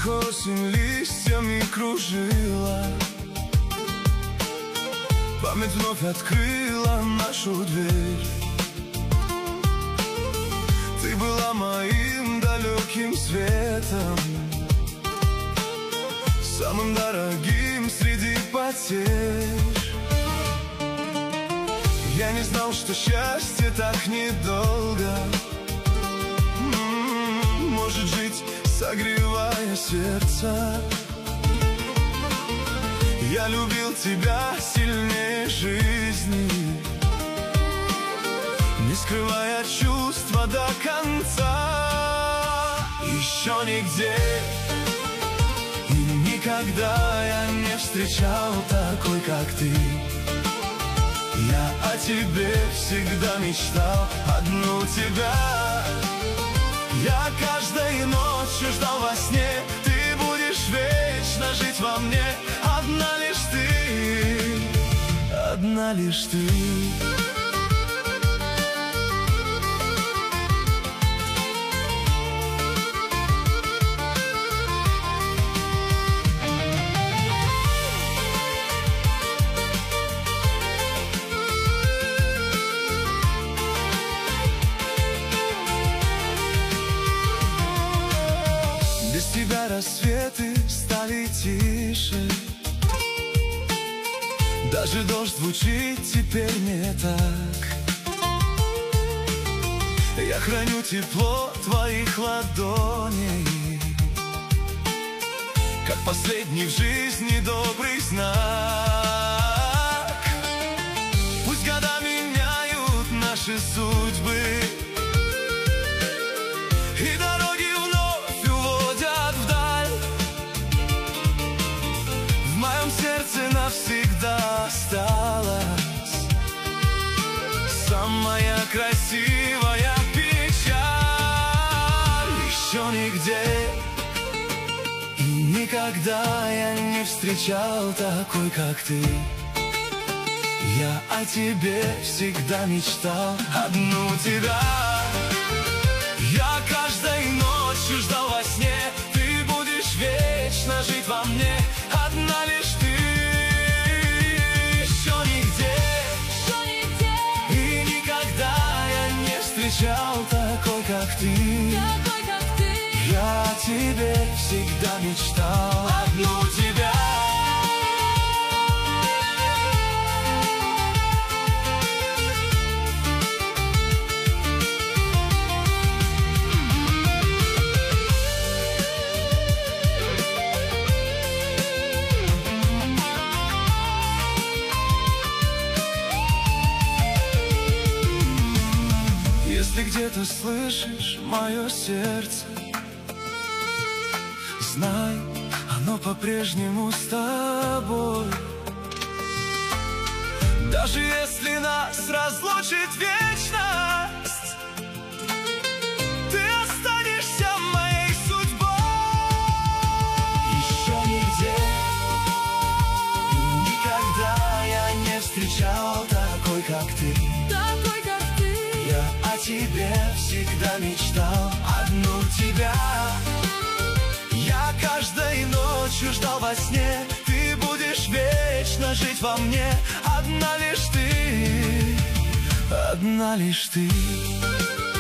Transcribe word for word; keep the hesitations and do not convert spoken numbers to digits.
Тихо осень листьями кружила, память вновь открыла нашу дверь. Ты была моим далеким светом, самым дорогим среди потерь. Я не знал, что счастье так недолго М-м, может жить, согревая сердце. Я любил тебя сильнее жизни, не скрывая чувства до конца. Еще нигде и никогда я не встречал такой, как ты. Я о тебе всегда мечтал, одну тебя. Я каждой ночью ждал во сне, ты будешь вечно жить во мне. Одна лишь ты, одна лишь ты. Без тебя рассветы стали тише, даже дождь звучит теперь не так. Я храню тепло твоих ладоней, как последний в жизни добрый знак. Пусть года меняют наши судьбы, и дороги вновь уводят вдаль. В моем сердце навсегда осталась самая красивая печаль. Еще нигде и никогда я не встречал такой, как ты. Я о тебе всегда мечтал, одну тебя. Я каждой ночью ждал во сне, ты будешь вечно жить во мне. Одна лишь ты. Еще нигде, Еще нигде и никогда я не встречал такой, как ты. такой, как ты. Я о тебе всегда мечтал, одну тебя. Если где-то слышишь мое сердце, знай, оно по-прежнему с тобой. Даже если нас разлучит вечность, ты останешься моей судьбой. Еще нигде и никогда я не встречал такой, как ты. Такой, как ты. Я о тебе всегда мечтал, одну тебя. Я каждой ночью ждал во сне, ты будешь вечно жить во мне. Одна лишь ты, одна лишь ты.